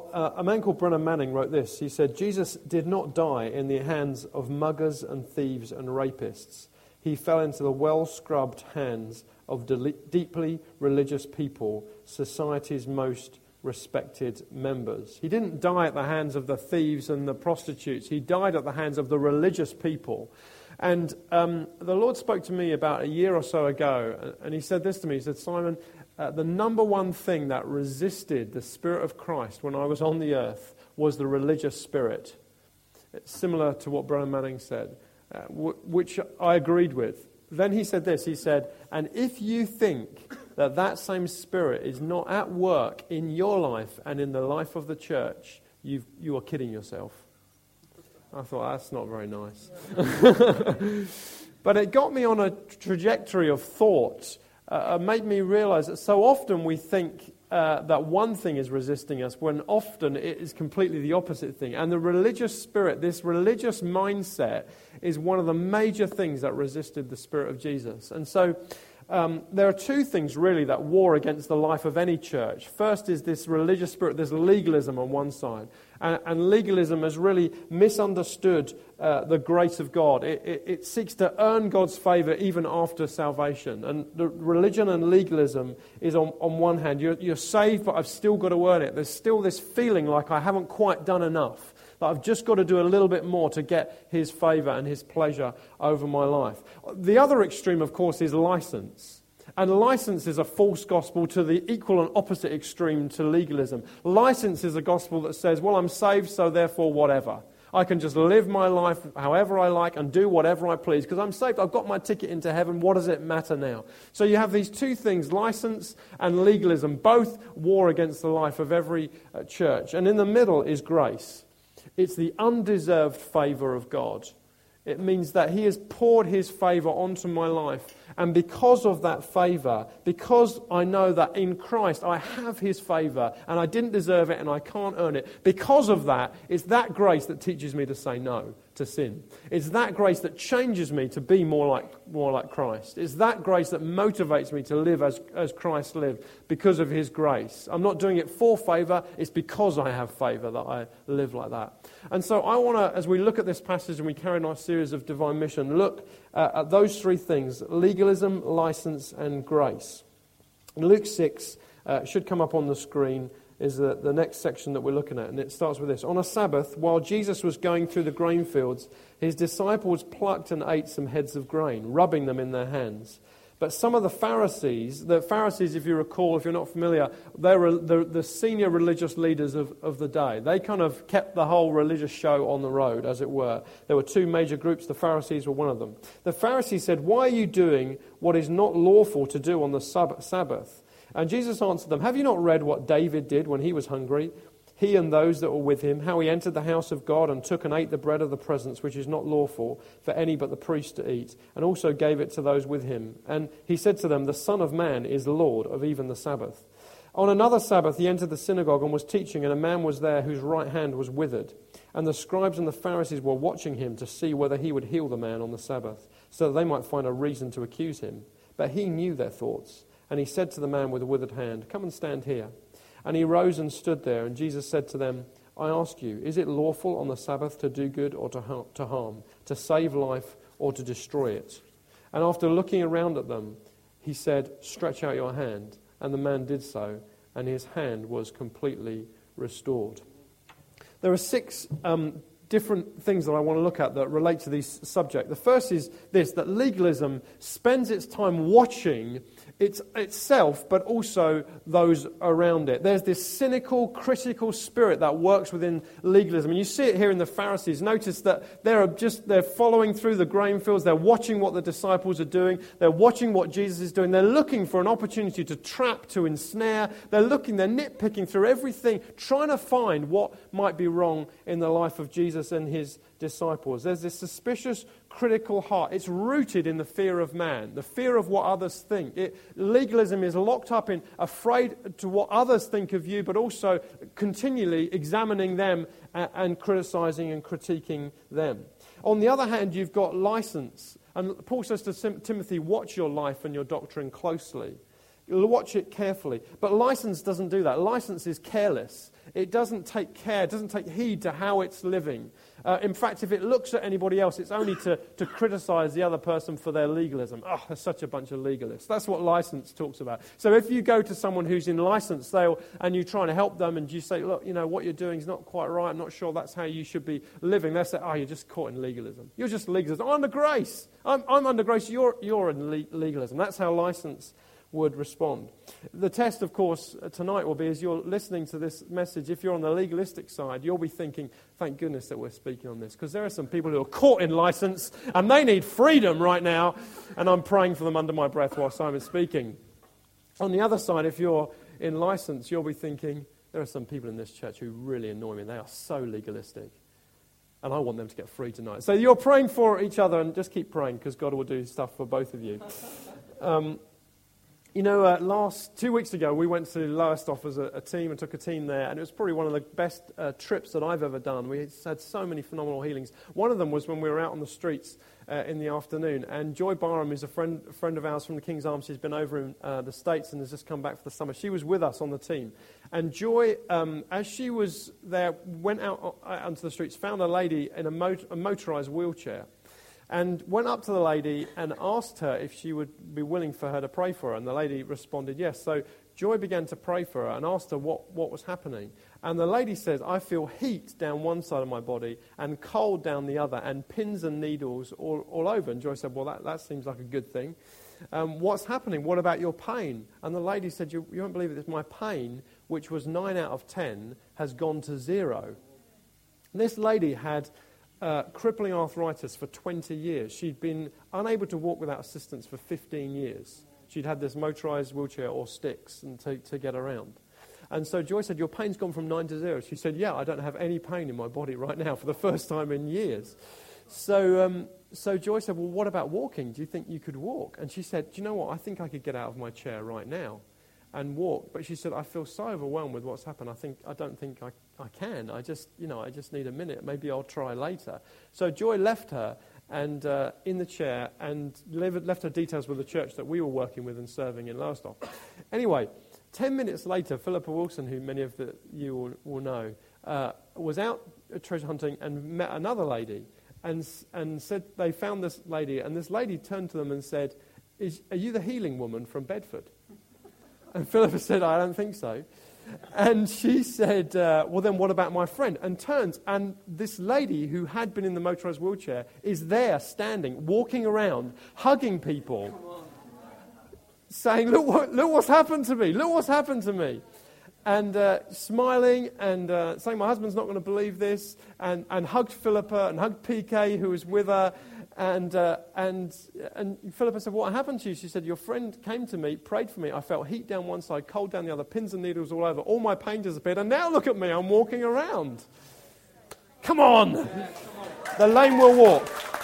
Well, a man called Brennan Manning wrote this. He said, Jesus did not die in the hands of muggers and thieves and rapists. He fell into the well-scrubbed hands of deeply religious people, society's most respected members. He didn't die at the hands of the thieves and the prostitutes. He died at the hands of the religious people. And the Lord spoke to me about a year or so ago, and he said this to me. He said, Simon, the number one thing that resisted the Spirit of Christ when I was on the earth was the religious spirit. It's similar to what Brennan Manning said, which I agreed with. Then he said this, he said, and if you think that that same spirit is not at work in your life and in the life of the church, you are kidding yourself. I thought, that's not very nice. But it got me on a trajectory of thought, made me realize that so often we think that one thing is resisting us when often it is completely the opposite thing. And the religious spirit, this religious mindset, is one of the major things that resisted the Spirit of Jesus. And so there are two things really that war against the life of any church. First is this religious spirit, there's legalism on one side. And legalism has really misunderstood the grace of God. It seeks to earn God's favor even after salvation. And the religion and legalism is on one hand. You're saved, but I've still got to earn it. There's still this feeling like I haven't quite done enough. That I've just got to do a little bit more to get His favor and His pleasure over my life. The other extreme, of course, is license. And license is a false gospel to the equal and opposite extreme to legalism. License is a gospel that says, well, I'm saved, so therefore whatever. I can just live my life however I like and do whatever I please because I'm saved. I've got my ticket into heaven. What does it matter now? So you have these two things, license and legalism, both war against the life of every church. And in the middle is grace. It's the undeserved favor of God. It means that He has poured His favor onto my life. And because of that favor, because I know that in Christ I have His favor and I didn't deserve it and I can't earn it, because of that, it's that grace that teaches me to say no to sin. It's that grace that changes me to be more like Christ. It's that grace that motivates me to live as Christ lived because of His grace. I'm not doing it for favor, it's because I have favor that I live like that. And so I want to, as we look at this passage and we carry on our series of Divine Mission, look at those three things: legalism, license, and grace. In Luke 6, should come up on the screen, is the next section that we're looking at. And it starts with this. On a Sabbath, while Jesus was going through the grain fields, His disciples plucked and ate some heads of grain, rubbing them in their hands. But some of the Pharisees, if you recall, if you're not familiar, they were the senior religious leaders of the day. They kind of kept the whole religious show on the road, as it were. There were two major groups. The Pharisees were one of them. The Pharisees said, "Why are you doing what is not lawful to do on the Sabbath?" And Jesus answered them, "Have you not read what David did when he was hungry? He and those that were with him, how he entered the house of God and took and ate the bread of the presence, which is not lawful for any but the priest to eat, and also gave it to those with him. And he said to them, the Son of Man is Lord of even the Sabbath. On another Sabbath he entered the synagogue and was teaching, and a man was there whose right hand was withered. And the scribes and the Pharisees were watching him to see whether he would heal the man on the Sabbath, so that they might find a reason to accuse him. But he knew their thoughts, and he said to the man with the withered hand, come and stand here. And he rose and stood there, and Jesus said to them, I ask you, is it lawful on the Sabbath to do good or to harm, to save life or to destroy it? And after looking around at them, he said, stretch out your hand. And the man did so, and his hand was completely restored. There are 6 different things that I want to look at that relate to this subject. The first is this, that legalism spends its time watching itself, but also those around it. There's this cynical, critical spirit that works within legalism. And you see it here in the Pharisees. Notice that they're following through the grain fields. They're watching what the disciples are doing. They're watching what Jesus is doing. They're looking for an opportunity to trap, to ensnare. They're nitpicking through everything, trying to find what might be wrong in the life of Jesus and his disciples. There's this suspicious, critical heart. It's rooted in the fear of man, the fear of what others think. Legalism is locked up in afraid to what others think of you, but also continually examining them and criticizing and critiquing them. On the other hand, you've got license. And Paul says to Timothy, watch your life and your doctrine closely. Watch it carefully. But license doesn't do that. License is careless. It doesn't take care, it doesn't take heed to how it's living. In fact, if it looks at anybody else, it's only to criticize the other person for their legalism. Oh, they're such a bunch of legalists. That's what license talks about. So if you go to someone who's in license and you're trying to help them and you say, look, what you're doing is not quite right, I'm not sure that's how you should be living, they say, oh, you're just caught in legalism. You're just legalism. I'm under grace. I'm under grace. You're in legalism. That's how license would respond. The test, of course, tonight will be as you're listening to this message, if you're on the legalistic side, you'll be thinking, thank goodness that we're speaking on this, because there are some people who are caught in license and they need freedom right now, and I'm praying for them under my breath while Simon's speaking. On the other side, if you're in license, you'll be thinking, there are some people in this church who really annoy me. They are so legalistic, and I want them to get free tonight. So you're praying for each other, and just keep praying, because God will do stuff for both of you. 2 weeks ago, we went to Lowestoft as a team and took a team there, and it was probably one of the best trips that I've ever done. We had so many phenomenal healings. One of them was when we were out on the streets in the afternoon, and Joy Barham is a friend of ours from the King's Arms. She's been over in the States and has just come back for the summer. She was with us on the team. And Joy, as she was there, went out onto the streets, found a lady in a motorised wheelchair, and went up to the lady and asked her if she would be willing for her to pray for her. And the lady responded yes. So Joy began to pray for her and asked her what was happening. And the lady says, I feel heat down one side of my body and cold down the other, and pins and needles all over. And Joy said, well, that seems like a good thing. What's happening? What about your pain? And the lady said, you won't believe it, my pain, which was 9 out of 10, has gone to 0. And this lady had crippling arthritis for 20 years. She'd been unable to walk without assistance for 15 years. She'd had this motorised wheelchair or sticks to get around. And so Joy said, your pain's gone from 9 to 0. She said, yeah, I don't have any pain in my body right now for the first time in years. So Joy said, well, what about walking? Do you think you could walk? And she said, do you know what? I think I could get out of my chair right now and walk. But she said, I feel so overwhelmed with what's happened. I don't think I can. I just need a minute. Maybe I'll try later. So Joy left her and in the chair and left her details with the church that we were working with and serving in Lowestoft. Anyway, 10 minutes later, Philippa Wilson, who many of you will know, was out treasure hunting and met another lady and said they found this lady, and this lady turned to them and said, are you the healing woman from Bedford? And Philippa said, I don't think so. And she said, well, then what about my friend? And turns, and this lady who had been in the motorised wheelchair is there, standing, walking around, hugging people, saying, look what's happened to me. Look what's happened to me. And smiling and saying, my husband's not going to believe this, and hugged Philippa and hugged PK, who was with her. And Philippa said, what happened to you? She said, your friend came to me, prayed for me. I felt heat down one side, cold down the other, pins and needles all over. All my pain disappeared. And now look at me, I'm walking around. Come on. The lame will walk.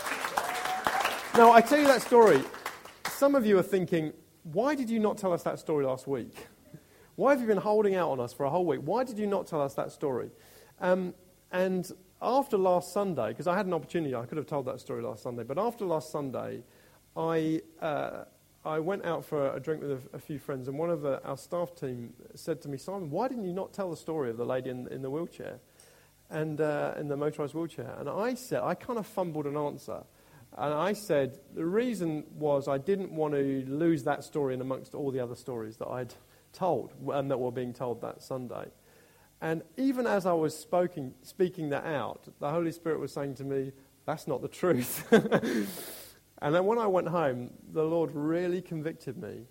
Now, I tell you that story. Some of you are thinking, why did you not tell us that story last week? Why have you been holding out on us for a whole week? Why did you not tell us that story? And after last Sunday, because I had an opportunity, I could have told that story last Sunday, but after last Sunday, I went out for a drink with a few friends, and one of our staff team said to me, Simon, why didn't you not tell the story of the lady in the wheelchair, and in the motorised wheelchair? And I said, I kind of fumbled an answer, and I said, the reason was I didn't want to lose that story in amongst all the other stories that I'd told, and that were being told that Sunday. And even as I was speaking that out, the Holy Spirit was saying to me, that's not the truth. And then when I went home, the Lord really convicted me.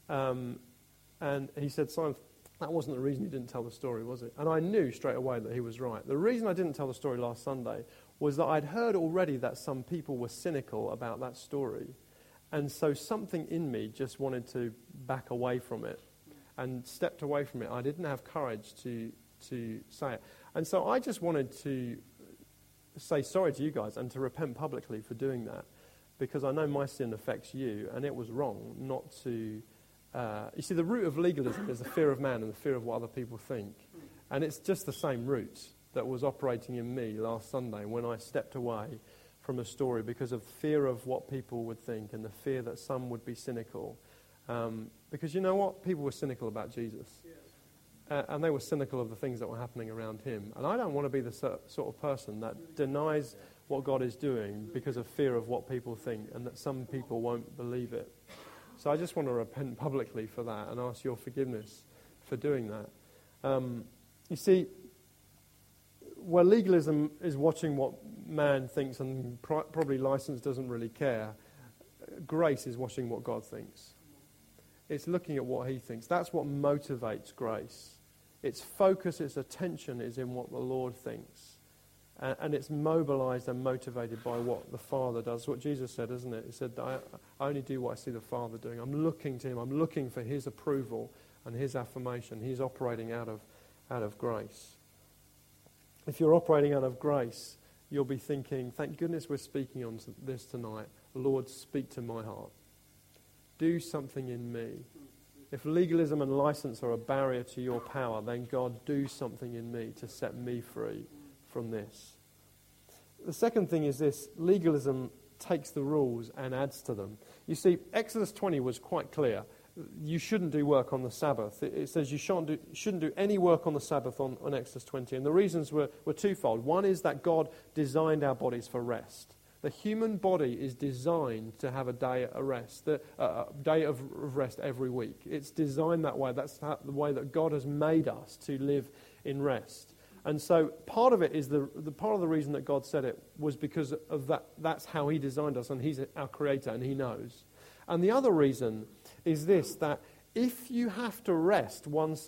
And he said, Simon, that wasn't the reason you didn't tell the story, was it? And I knew straight away that he was right. The reason I didn't tell the story last Sunday was that I'd heard already that some people were cynical about that story. And so something in me just wanted to back away from it and stepped away from it. I didn't have courage to say it. And so I just wanted to say sorry to you guys and to repent publicly for doing that, because I know my sin affects you, and it was wrong not to... you see, the root of legalism is the fear of man and the fear of what other people think. And it's just the same root that was operating in me last Sunday when I stepped away from a story because of fear of what people would think and the fear that some would be cynical. Because you know what? People were cynical about Jesus. and they were cynical of the things that were happening around him. And I don't want to be the sort of person that denies what God is doing because of fear of what people think and that some people won't believe it. So I just want to repent publicly for that and ask your forgiveness for doing that. You see, where legalism is watching what man thinks and probably license doesn't really care, grace is watching what God thinks. It's looking at what he thinks. That's what motivates grace. Its focus, its attention is in what the Lord thinks. And it's mobilized and motivated by what the Father does. What Jesus said, isn't it? He said, I only do what I see the Father doing. I'm looking to him. I'm looking for his approval and his affirmation. He's operating out of grace. If you're operating out of grace, you'll be thinking, thank goodness we're speaking on this tonight. Lord, speak to my heart. Do something in me. If legalism and license are a barrier to your power, then God, do something in me to set me free from this. The second thing is this: legalism takes the rules and adds to them. You see, Exodus 20 was quite clear. You shouldn't do work on the Sabbath. It says you shouldn't do any work on the Sabbath on Exodus 20. And the reasons were twofold. One is that God designed our bodies for rest. The human body is designed to have a day of rest, a day of rest every week. It's designed that way. That's the way that God has made us to live in rest. And so part of it is the part of the reason that God said it was because of that. That's how he designed us, and he's our creator, and he knows. And the other reason is this: that if you have to rest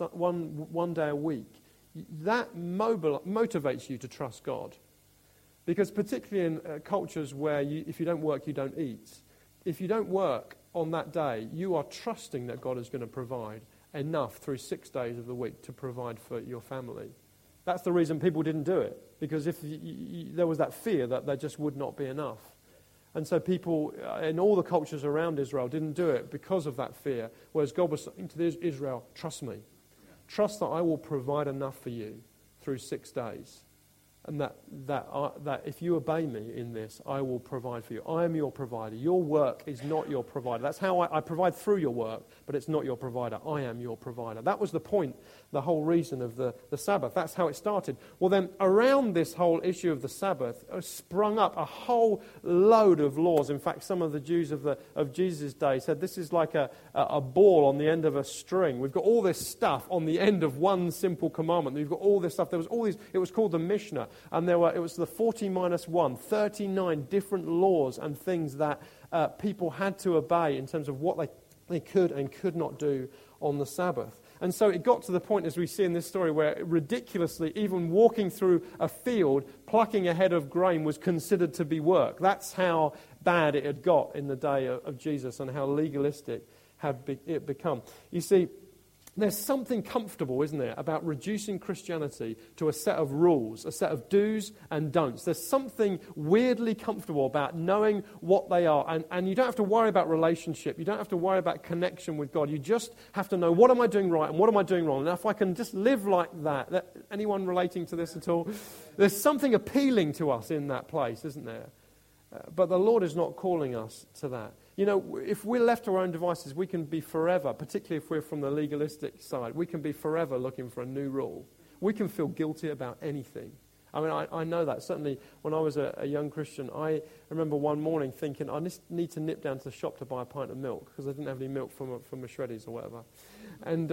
one day a week, that motivates you to trust God. Because particularly in cultures where if you don't work, you don't eat. If you don't work on that day, you are trusting that God is going to provide enough through 6 days of the week to provide for your family. That's the reason people didn't do it. Because if there was that fear that there just would not be enough. And so people in all the cultures around Israel didn't do it because of that fear. Whereas God was saying to Israel, trust me. Trust that I will provide enough for you through 6 days. And that if you obey me in this, I will provide for you. I am your provider. Your work is not your provider. That's how I provide through your work, but it's not your provider. I am your provider. That was the point, the whole reason of the Sabbath. That's how it started. Well then, around this whole issue of the Sabbath, sprung up a whole load of laws. In fact, some of the Jews of Jesus' day said this is like a ball on the end of a string. We've got all this stuff on the end of one simple commandment. We've got all this stuff. There was all these. It was called the Mishnah. And it was the 40 minus 1, 39 different laws and things that people had to obey in terms of what they could and could not do on the Sabbath. And so it got to the point, as we see in this story, where ridiculously, even walking through a field, plucking a head of grain was considered to be work. That's how bad it had got in the day of Jesus and how legalistic it become. You see, there's something comfortable, isn't there, about reducing Christianity to a set of rules, a set of do's and don'ts. There's something weirdly comfortable about knowing what they are. And you don't have to worry about relationship. You don't have to worry about connection with God. You just have to know, what am I doing right and what am I doing wrong? And if I can just live like that, anyone relating to this at all? There's something appealing to us in that place, isn't there? But the Lord is not calling us to that. You know, if we're left to our own devices, we can be forever, particularly if we're from the legalistic side, we can be forever looking for a new rule. We can feel guilty about anything. I mean, I know that. Certainly, when I was a young Christian, I remember one morning thinking, I just need to nip down to the shop to buy a pint of milk, because I didn't have any milk from a Shreddies or whatever. And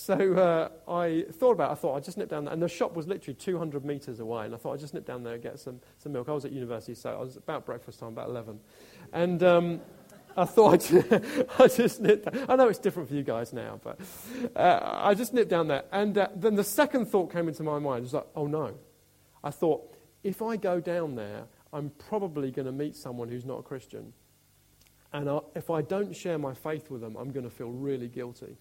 so I thought, I'd just nip down there. And the shop was literally 200 metres away. And I thought, I'd just nip down there and get some milk. I was at university, so I was about breakfast time, about 11. And I thought I just nipped down. I know it's different for you guys now, but I just nipped down there. And then the second thought came into my mind. It was like, oh no. I thought, if I go down there, I'm probably going to meet someone who's not a Christian. And if I don't share my faith with them, I'm going to feel really guilty.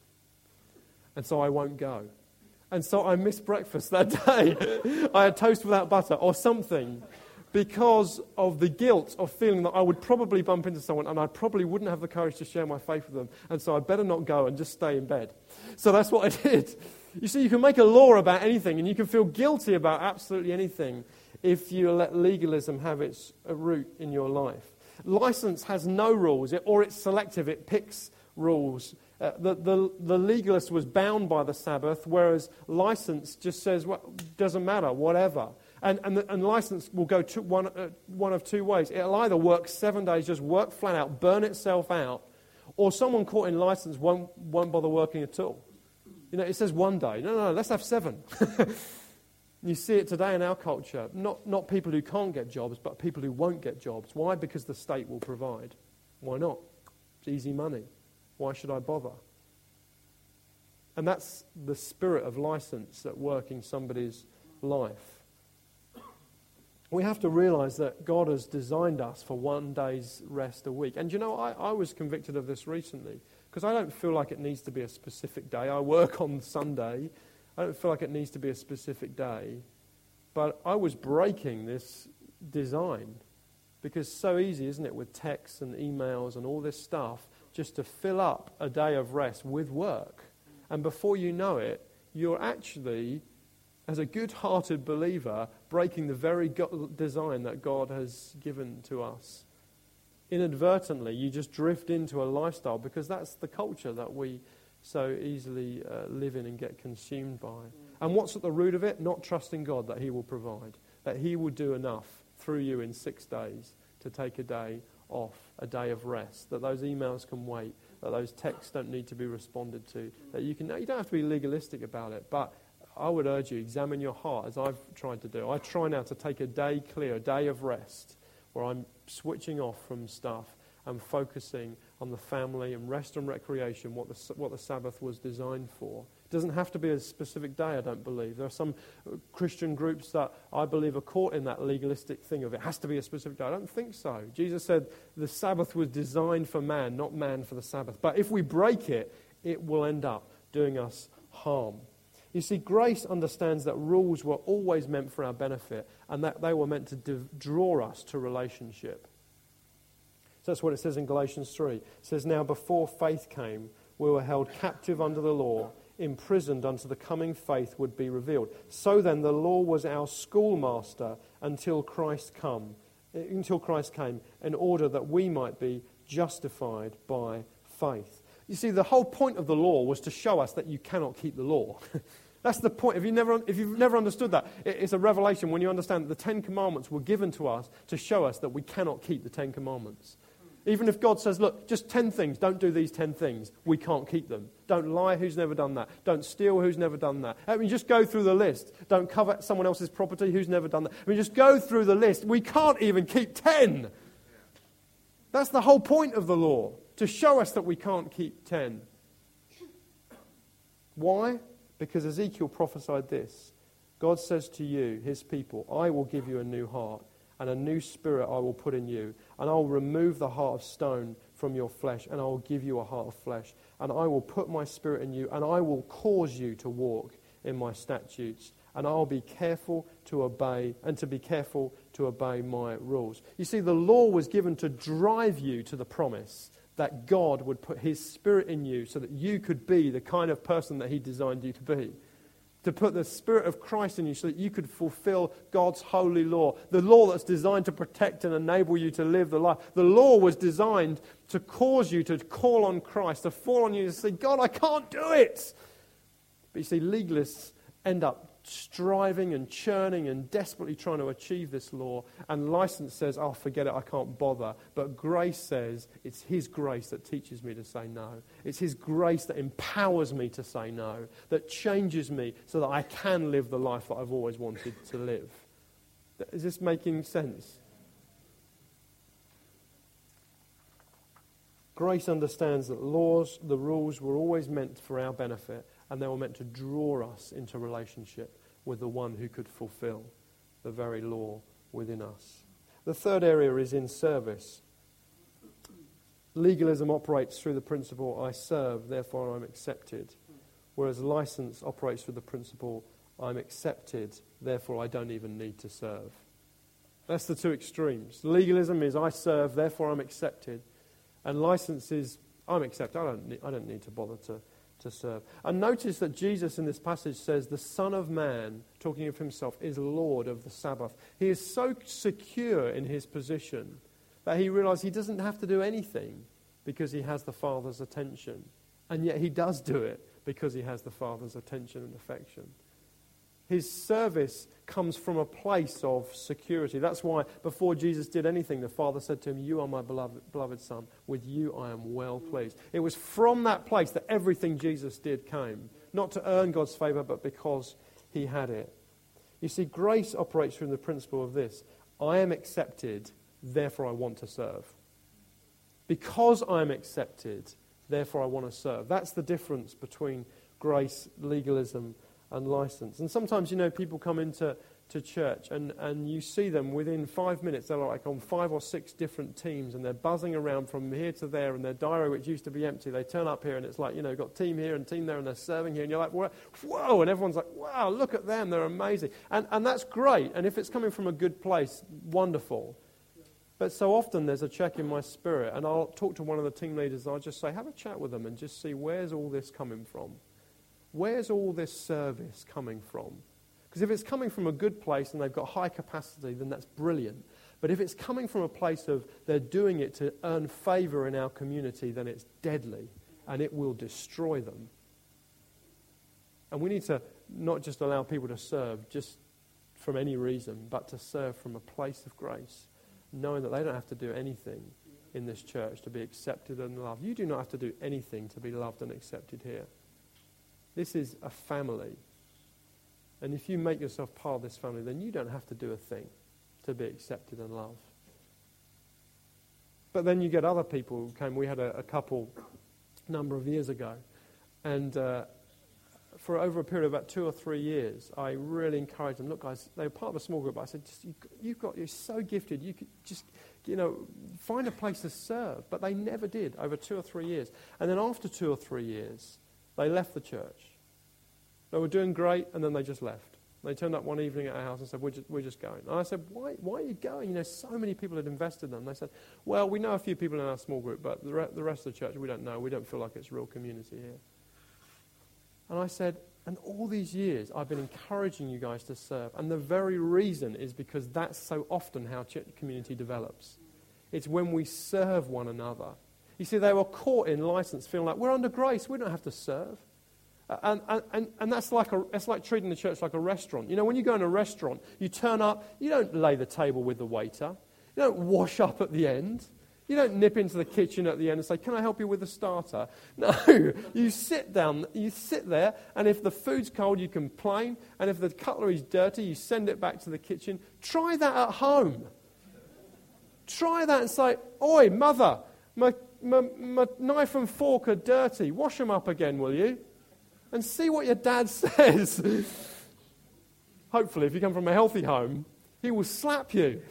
And so I won't go. And so I missed breakfast that day. I had toast without butter or something, because of the guilt of feeling that I would probably bump into someone and I probably wouldn't have the courage to share my faith with them. And so I better not go and just stay in bed. So that's what I did. You see, you can make a law about anything and you can feel guilty about absolutely anything if you let legalism have its root in your life. License has no rules, or it's selective. It picks rules The legalist was bound by the Sabbath, whereas license just says, well, doesn't matter, whatever. And license will go one of two ways. It'll either work 7 days, just work flat out, burn itself out, or someone caught in license won't bother working at all. It says 1 day. No, let's have 7. You see it today in our culture. Not people who can't get jobs, but people who won't get jobs. Why? Because the state will provide. Why not? It's easy money. Why should I bother? And that's the spirit of license at work in somebody's life. We have to realize that God has designed us for 1 day's rest a week. And I was convicted of this recently, because I don't feel like it needs to be a specific day. I work on Sunday. I don't feel like it needs to be a specific day. But I was breaking this design, because it's so easy, isn't it, with texts and emails and all this stuff, just to fill up a day of rest with work. And before you know it, you're actually, as a good-hearted believer, breaking the very design that God has given to us. Inadvertently, you just drift into a lifestyle, because that's the culture that we so easily live in and get consumed by. And what's at the root of it? Not trusting God that He will provide, that He will do enough through you in 6 days to take a day off, a day of rest, that those emails can wait, that those texts don't need to be responded to, that you don't have to be legalistic about it, but I would urge you, examine your heart, as I've tried to do. I try now to take a day clear, a day of rest, where I'm switching off from stuff and focusing on the family and rest and recreation, what the Sabbath was designed for. It doesn't have to be a specific day, I don't believe. There are some Christian groups that I believe are caught in that legalistic thing of it has to be a specific day. I don't think so. Jesus said the Sabbath was designed for man, not man for the Sabbath. But if we break it, it will end up doing us harm. You see, grace understands that rules were always meant for our benefit, and that they were meant to draw us to relationship. So that's what it says in Galatians 3. It says, now before faith came, we were held captive under the law, imprisoned until the coming faith would be revealed. So then the law was our schoolmaster until Christ came, in order that we might be justified by faith. You see, the whole point of the law was to show us that you cannot keep the law. That's the point. If you've never understood that, it's a revelation when you understand that the 10 Commandments were given to us to show us that we cannot keep the 10 Commandments. Even if God says, look, just 10 things, don't do these 10 things, we can't keep them. Don't lie, who's never done that? Don't steal, who's never done that? I mean, just go through the list. Don't covet someone else's property, who's never done that? I mean, just go through the list. We can't even keep 10. That's the whole point of the law, to show us that we can't keep 10. Why? Because Ezekiel prophesied this. God says to you, His people, I will give you a new heart, and a new spirit I will put in you, and I will remove the heart of stone from your flesh, and I will give you a heart of flesh, and I will put my spirit in you, and I will cause you to walk in my statutes, and I will be careful to obey, and to be careful to obey my rules. You see, the law was given to drive you to the promise that God would put His Spirit in you so that you could be the kind of person that He designed you to be. To put the Spirit of Christ in you so that you could fulfill God's holy law. The law that's designed to protect and enable you to live the life. The law was designed to cause you to call on Christ, to fall on you and say, God, I can't do it. But you see, legalists end up striving and churning and desperately trying to achieve this law, and license says, oh, forget it, I can't bother. But grace says it's His grace that teaches me to say no. It's His grace that empowers me to say no, that changes me so that I can live the life that I've always wanted to live. Is this making sense? Grace understands that the rules were always meant for our benefit, and they were meant to draw us into relationship with the one who could fulfill the very law within us. The third area is in service. Legalism operates through the principle, I serve, therefore I'm accepted. Whereas license operates through the principle, I'm accepted, therefore I don't even need to serve. That's the two extremes. Legalism is, I serve, therefore I'm accepted. And license is, I'm accepted, I don't need to bother to serve. And notice that Jesus in this passage says the Son of Man, talking of Himself, is Lord of the Sabbath. He is so secure in His position that He realizes He doesn't have to do anything because He has the Father's attention. And yet he does do it because he has the Father's attention and affection. His service comes from a place of security. That's why before Jesus did anything, the Father said to him, "You are my beloved Son. With you I am well pleased." It was from that place that everything Jesus did came. Not to earn God's favor, but because he had it. You see, grace operates through the principle of this. I am accepted, therefore I want to serve. Because I am accepted, therefore I want to serve. That's the difference between grace, legalism, and license. And sometimes, people come into church and you see them within 5 minutes, they're like on 5 or 6 different teams and they're buzzing around from here to there, and their diary, which used to be empty, they turn up here and it's like, got team here and team there and they're serving here, and you're like, whoa, and everyone's like, wow, look at them, they're amazing. And that's great, and if it's coming from a good place, wonderful. But so often there's a check in my spirit, and I'll talk to one of the team leaders and I'll just say, have a chat with them and just see, where's all this coming from? Where's all this service coming from? Because if it's coming from a good place and they've got high capacity, then that's brilliant. But if it's coming from a place of they're doing it to earn favor in our community, then it's deadly and it will destroy them. And we need to not just allow people to serve just from any reason, but to serve from a place of grace, knowing that they don't have to do anything in this church to be accepted and loved. You do not have to do anything to be loved and accepted here. This is a family. And if you make yourself part of this family, then you don't have to do a thing to be accepted and loved. But then you get other people who came. We had a couple a number of years ago. And for over a period of about 2 or 3 years, I really encouraged them. Look, guys, they were part of a small group. I said, you're so gifted. You could just, find a place to serve. But they never did over 2 or 3 years. And then after 2 or 3 years, they left the church. They were doing great, and then they just left. They turned up one evening at our house and said, we're just going. And I said, why are you going? So many people had invested in them. They said, well, we know a few people in our small group, but the rest of the church, we don't know. We don't feel like it's real community here. And I said, and all these years, I've been encouraging you guys to serve. And the very reason is because that's so often how church community develops. It's when we serve one another. You see, they were caught in license, feeling like, we're under grace, we don't have to serve. And that's it's like treating the church like a restaurant. When you go in a restaurant, you turn up, you don't lay the table with the waiter. You don't wash up at the end. You don't nip into the kitchen at the end and say, can I help you with the starter? No, you sit there, and if the food's cold, you complain. And if the cutlery's dirty, you send it back to the kitchen. Try that at home. Try that and say, oi, mother, my knife and fork are dirty. Wash them up again, will you? And see what your dad says. Hopefully, if you come from a healthy home, he will slap you.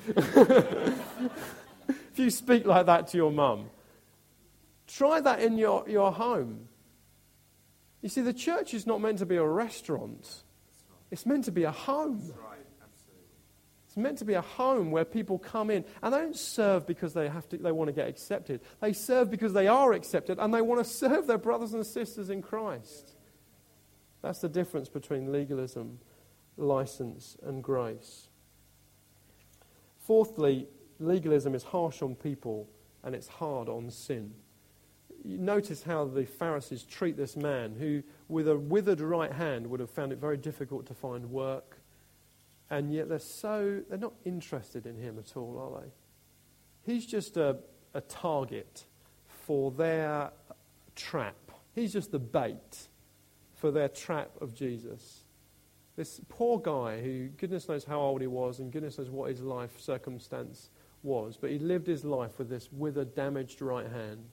If you speak like that to your mum. Try that in your home. You see, the church is not meant to be a restaurant. It's meant to be a home. It's meant to be a home where people come in and they don't serve because they want to get accepted. They serve because they are accepted and they want to serve their brothers and sisters in Christ. That's the difference between legalism, license, and grace. Fourthly, legalism is harsh on people and it's hard on sin. You notice how the Pharisees treat this man who, with a withered right hand, would have found it very difficult to find work. And yet they're not interested in him at all, are they? He's just a target for their trap. He's just the bait for their trap of Jesus. This poor guy who, goodness knows how old he was and goodness knows what his life circumstance was, but he lived his life with this withered, damaged right hand.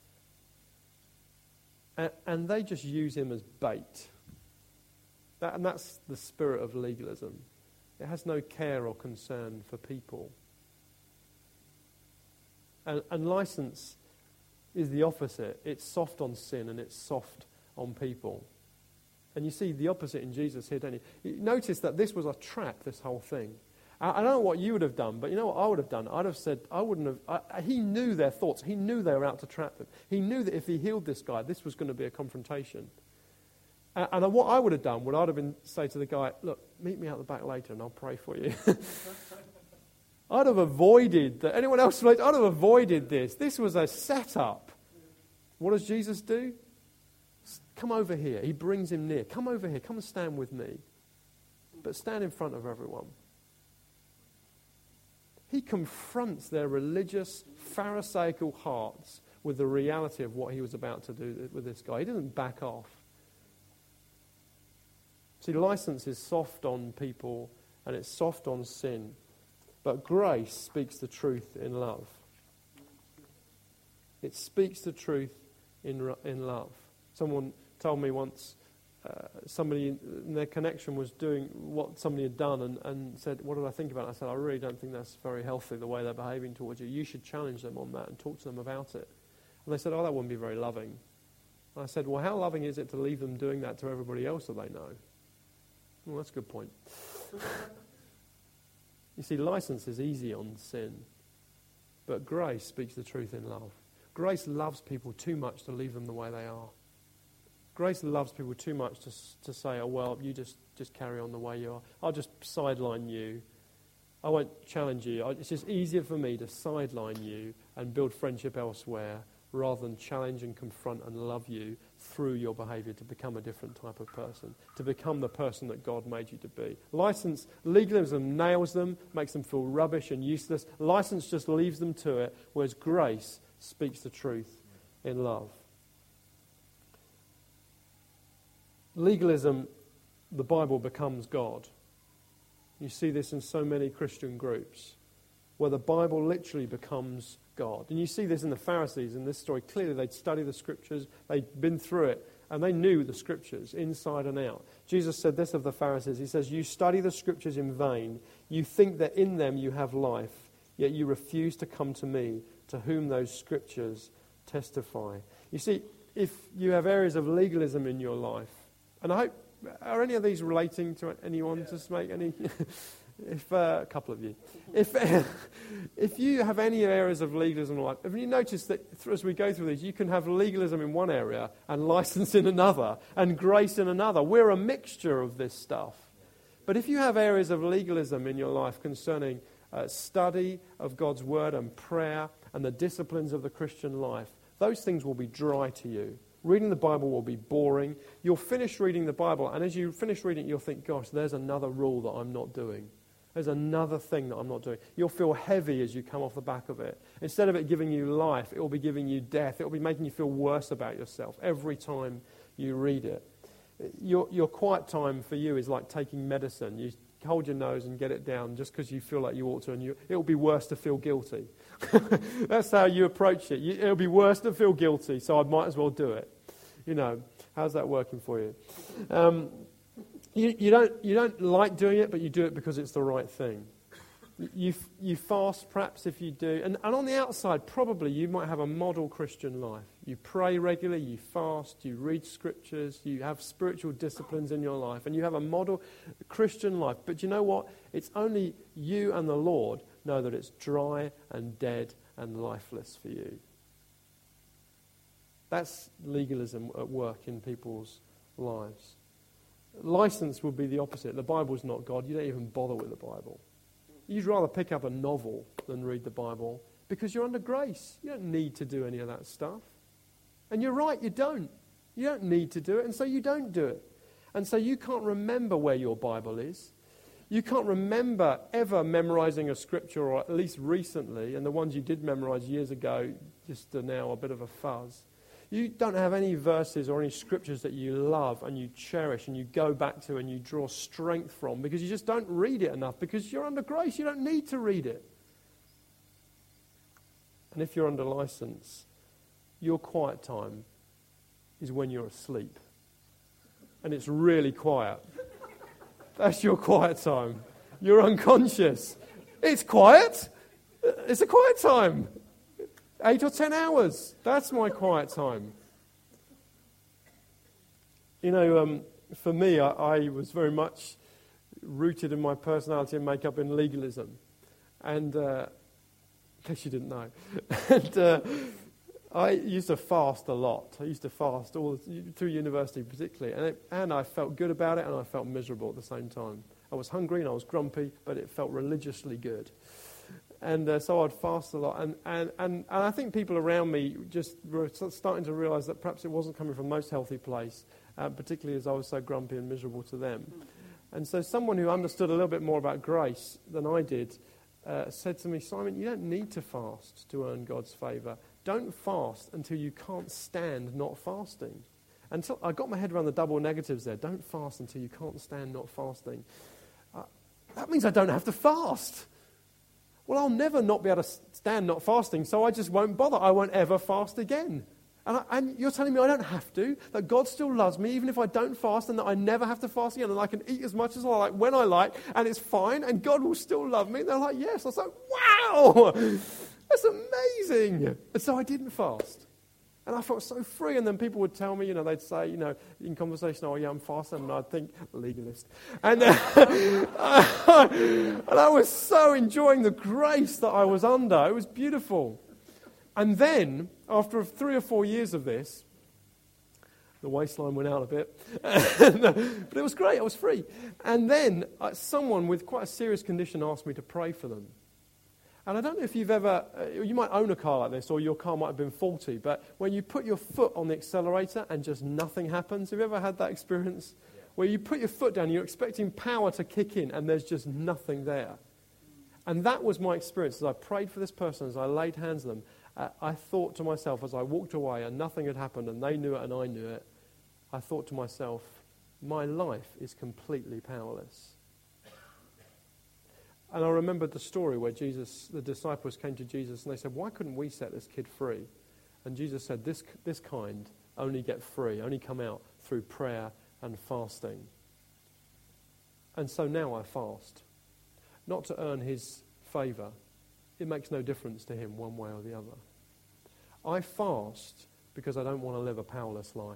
And they just use him as bait. And that's the spirit of legalism. It has no care or concern for people. And license is the opposite. It's soft on sin and it's soft on people. And you see the opposite in Jesus here, don't you? Notice that this was a trap, this whole thing. I don't know what you would have done, but you know what I would have done? I'd have said, he knew their thoughts. He knew they were out to trap him. He knew that if he healed this guy, this was going to be a confrontation. And what I would have done would say to the guy, look, meet me out the back later and I'll pray for you. I'd have avoided that. Anyone else? I'd have avoided this. This was a setup. What does Jesus do? Come over here. He brings him near. Come over here. Come and stand with me. But stand in front of everyone. He confronts their religious, pharisaical hearts with the reality of what he was about to do with this guy. He didn't back off. See, license is soft on people and it's soft on sin. But grace speaks the truth in love. It speaks the truth in love. Someone told me once, somebody in their connection was doing what somebody had done and said, what did I think about it? I said, I really don't think that's very healthy, the way they're behaving towards you. You should challenge them on that and talk to them about it. And they said, oh, that wouldn't be very loving. And I said, well, how loving is it to leave them doing that to everybody else that they know? Well, that's a good point. You see, license is easy on sin, but grace speaks the truth in love. Grace loves people too much to leave them the way they are. Grace loves people too much to say, oh, well, you just carry on the way you are. I'll just sideline you. I won't challenge you. It's just easier for me to sideline you and build friendship elsewhere rather than challenge and confront and love you through your behavior to become a different type of person, to become the person that God made you to be. Legalism nails them, makes them feel rubbish and useless. License just leaves them to it, whereas grace speaks the truth in love. Legalism, the Bible becomes God. You see this in so many Christian groups, where the Bible literally becomes God. And you see this in the Pharisees in this story. Clearly they'd studied the Scriptures, they'd been through it, and they knew the Scriptures inside and out. Jesus said this of the Pharisees. He says, you study the Scriptures in vain. You think that in them you have life, yet you refuse to come to me, to whom those Scriptures testify. You see, if you have areas of legalism in your life, and I hope, are any of these relating to anyone? Yeah. Just make any... If a couple of you, if you have any areas of legalism in life, have you noticed that as we go through these, you can have legalism in one area and license in another and grace in another? We're a mixture of this stuff. But if you have areas of legalism in your life concerning study of God's word and prayer and the disciplines of the Christian life, those things will be dry to you. Reading the Bible will be boring. You'll finish reading the Bible, and as you finish reading it, you'll think, gosh, there's another rule that I'm not doing. There's another thing that I'm not doing. You'll feel heavy as you come off the back of it. Instead of it giving you life, it will be giving you death. It will be making you feel worse about yourself every time you read it. Your quiet time for you is like taking medicine. You hold your nose and get it down just because you feel like you ought to, and it will be worse to feel guilty. That's how you approach it. It'll be worse to feel guilty, so I might as well do it. You know, how's that working for you? You don't like doing it, but you do it because it's the right thing. You fast, perhaps, if you do. And on the outside, probably you might have a model Christian life. You pray regularly, you fast, you read scriptures, you have spiritual disciplines in your life, and you have a model Christian life. But you know what? It's only you and the Lord know that it's dry and dead and lifeless for you. That's legalism at work in people's lives. License would be the opposite. The Bible's not God. You don't even bother with the Bible. You'd rather pick up a novel than read the Bible because you're under grace. You don't need to do any of that stuff. And you're right, you don't. You don't need to do it, and so you don't do it. And so you can't remember where your Bible is. You can't remember ever memorizing a scripture, or at least recently, and the ones you did memorize years ago just are now a bit of a fuzz. You don't have any verses or any scriptures that you love and you cherish and you go back to and you draw strength from because you just don't read it enough because you're under grace. You don't need to read it. And if you're under license, your quiet time is when you're asleep. And it's really quiet. That's your quiet time. You're unconscious. It's quiet. It's a quiet time. 8 or 10 hours. That's my quiet time. You know, for me, I was very much rooted in my personality and makeup in legalism. And, in case you didn't know. And I used to fast a lot. I used to fast all through university particularly. And I felt good about it and I felt miserable at the same time. I was hungry and I was grumpy, but it felt religiously good. And so I'd fast a lot. And I think people around me just were starting to realize that perhaps it wasn't coming from the most healthy place, particularly as I was so grumpy and miserable to them. And so someone who understood a little bit more about grace than I did said to me, Simon, you don't need to fast to earn God's favour. Don't fast until you can't stand not fasting. And so I got my head around the double negatives there. Don't fast until you can't stand not fasting. That means I don't have to fast. Well, I'll never not be able to stand not fasting, so I just won't bother. I won't ever fast again. And you're telling me I don't have to, that God still loves me even if I don't fast, and that I never have to fast again, and I can eat as much as I like when I like, and it's fine, and God will still love me. And they're like, yes. I was like, wow, that's amazing. And so I didn't fast. And I felt so free. And then people would tell me, they'd say, in conversation, oh yeah, I'm fasting. And I'd think, legalist. And, and I was so enjoying the grace that I was under. It was beautiful. And then, after 3 or 4 years of this, the waistline went out a bit. But it was great. I was free. And then someone with quite a serious condition asked me to pray for them. And I don't know if you've ever, you might own a car like this, or your car might have been faulty, but when you put your foot on the accelerator and just nothing happens, have you ever had that experience? Yeah. Where you put your foot down, you're expecting power to kick in, and there's just nothing there. And that was my experience. As I prayed for this person, as I laid hands on them, I thought to myself, as I walked away and nothing had happened, and they knew it and I knew it, I thought to myself, my life is completely powerless. And I remembered the story where the disciples came to Jesus and they said, why couldn't we set this kid free? And Jesus said, this kind only get free, only come out through prayer and fasting. And so now I fast. Not to earn his favour. It makes no difference to him one way or the other. I fast because I don't want to live a powerless life.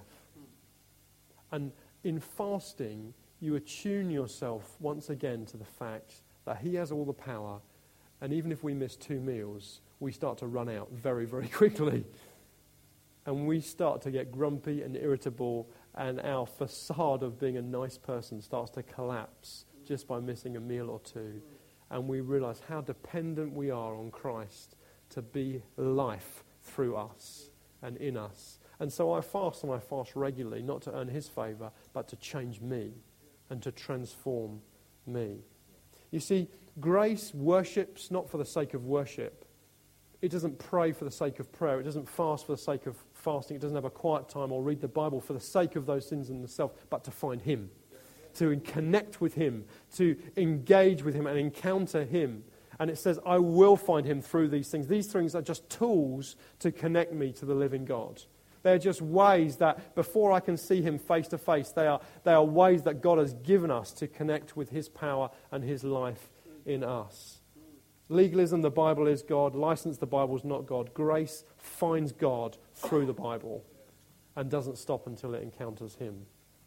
And in fasting, you attune yourself once again to the fact that he has all the power, and even if we miss 2 meals, we start to run out very, very quickly. And we start to get grumpy and irritable, and our facade of being a nice person starts to collapse just by missing a meal or 2. And we realize how dependent we are on Christ to be life through us and in us. And so I fast, and I fast regularly, not to earn his favour, but to change me and to transform me. You see, grace worships not for the sake of worship. It doesn't pray for the sake of prayer. It doesn't fast for the sake of fasting. It doesn't have a quiet time or read the Bible for the sake of those things in themselves, but to find him, to connect with him, to engage with him and encounter him. And it says, I will find him through these things. These things are just tools to connect me to the living God. They're just ways that before I can see him face to face, they are ways that God has given us to connect with his power and his life in us. Legalism, the Bible is God. License, the Bible is not God. Grace finds God through the Bible and doesn't stop until it encounters him.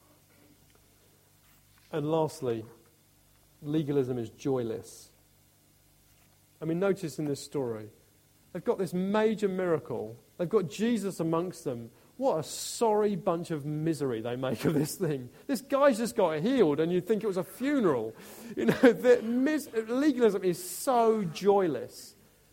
And lastly, legalism is joyless. I mean, notice in this story, they've got this major miracle. They've got Jesus amongst them. What a sorry bunch of misery they make of this thing. This guy's just got healed, and you'd think it was a funeral. Legalism is so joyless.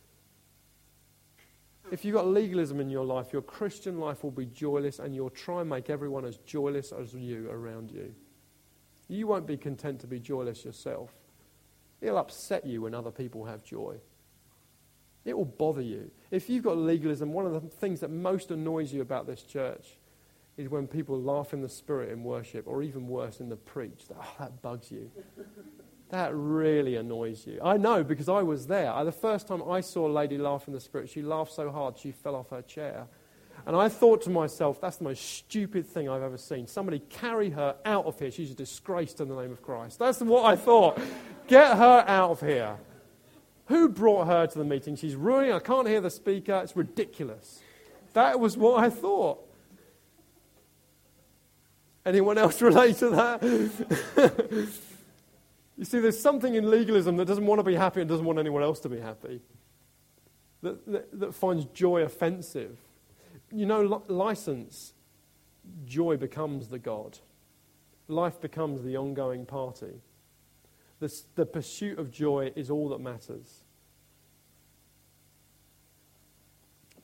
If you've got legalism in your life, your Christian life will be joyless, and you'll try and make everyone as joyless as you around you. You won't be content to be joyless yourself. It'll upset you when other people have joy. It will bother you. If you've got legalism, one of the things that most annoys you about this church is when people laugh in the spirit in worship, or even worse, in the preach. That bugs you. That really annoys you. I know, because I was there. The first time I saw a lady laugh in the spirit, she laughed so hard she fell off her chair. And I thought to myself, that's the most stupid thing I've ever seen. Somebody carry her out of here. She's a disgrace to the name of Christ. That's what I thought. Get her out of here. Who brought her to the meeting? She's ruining. I can't hear the speaker. It's ridiculous. That was what I thought. Anyone else relate to that? You see, there's something in legalism that doesn't want to be happy and doesn't want anyone else to be happy. That finds joy offensive. You know, license, joy becomes the God. Life becomes the ongoing party. The pursuit of joy is all that matters.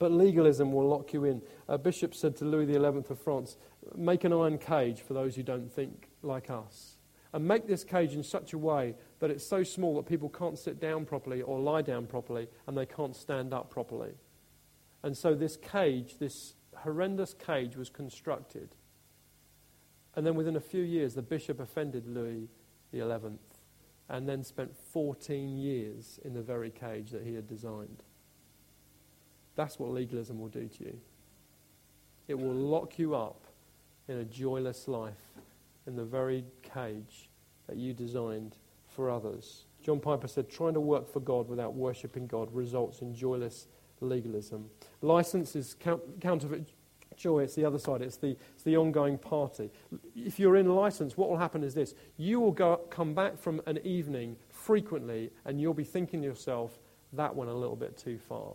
But legalism will lock you in. A bishop said to Louis XI of France, make an iron cage for those who don't think like us. And make this cage in such a way that it's so small that people can't sit down properly or lie down properly and they can't stand up properly. And so this cage, this horrendous cage, was constructed. And then within a few years, the bishop offended Louis XI and then spent 14 years in the very cage that he had designed. That's what legalism will do to you. It will lock you up in a joyless life in the very cage that you designed for others. John Piper said, trying to work for God without worshipping God results in joyless legalism. License is counterfeit joy. It's the other side. It's the ongoing party. If you're in license, what will happen is this. You will come back from an evening frequently and you'll be thinking to yourself, that went a little bit too far.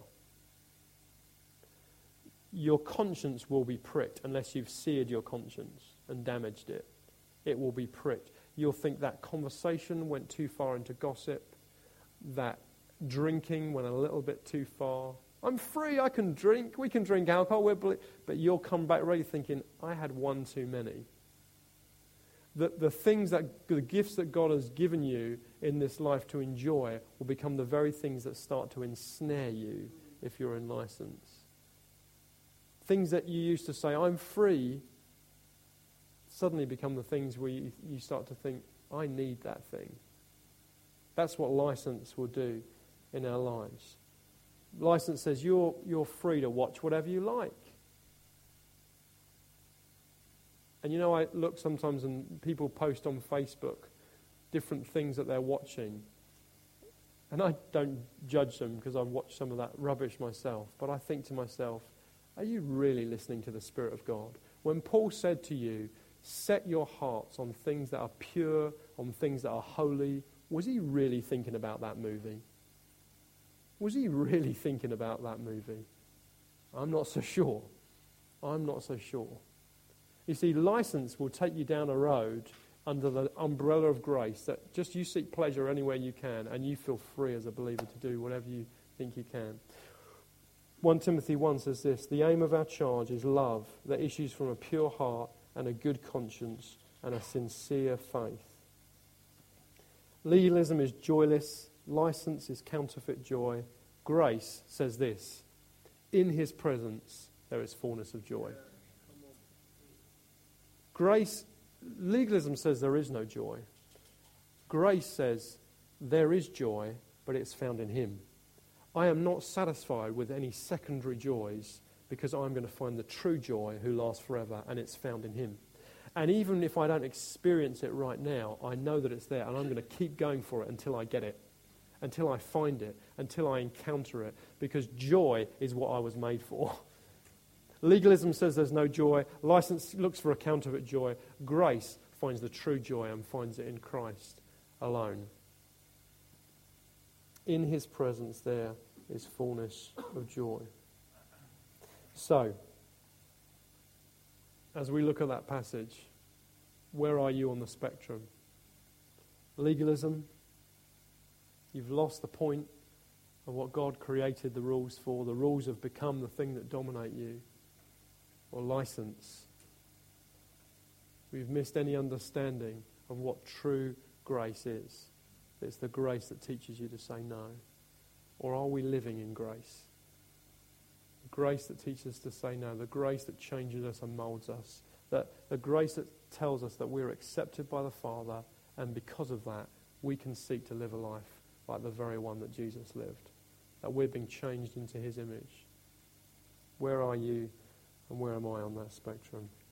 Your conscience will be pricked unless you've seared your conscience and damaged it. It will be pricked. You'll think that conversation went too far into gossip, that drinking went a little bit too far. I'm free, I can drink, we can drink alcohol, but you'll come back really thinking, I had one too many. The gifts that God has given you in this life to enjoy will become the very things that start to ensnare you if you're in license. Things that you used to say, I'm free, suddenly become the things where you start to think, I need that thing. That's what license will do in our lives. License says you're free to watch whatever you like. And you know, I look sometimes and people post on Facebook different things that they're watching. And I don't judge them because I've watched some of that rubbish myself. But I think to myself, are you really listening to the Spirit of God? When Paul said to you, set your hearts on things that are pure, on things that are holy, was he really thinking about that movie? Was he really thinking about that movie? I'm not so sure. I'm not so sure. You see, license will take you down a road under the umbrella of grace that just you seek pleasure anywhere you can and you feel free as a believer to do whatever you think you can. 1 Timothy 1 says this, the aim of our charge is love that issues from a pure heart and a good conscience and a sincere faith. Legalism is joyless. License is counterfeit joy. Grace says this, in his presence there is fullness of joy. Legalism says there is no joy. Grace says there is joy, but it's found in him. I am not satisfied with any secondary joys because I'm going to find the true joy who lasts forever, and it's found in him. And even if I don't experience it right now, I know that it's there, and I'm going to keep going for it until I get it, until I find it, until I encounter it, because joy is what I was made for. Legalism says there's no joy. License looks for a counterfeit joy. Grace finds the true joy and finds it in Christ alone. In his presence there is fullness of joy. So, as we look at that passage, where are you on the spectrum? Legalism, you've lost the point of what God created the rules for. The rules have become the thing that dominate you. Or license, we've missed any understanding of what true grace is. It's the grace that teaches you to say no. Or are we living in grace? The grace that teaches us to say no, the grace that changes us and molds us, that the grace that tells us that we're accepted by the Father, and because of that, we can seek to live a life like the very one that Jesus lived, that we're being changed into his image. Where are you and where am I on that spectrum?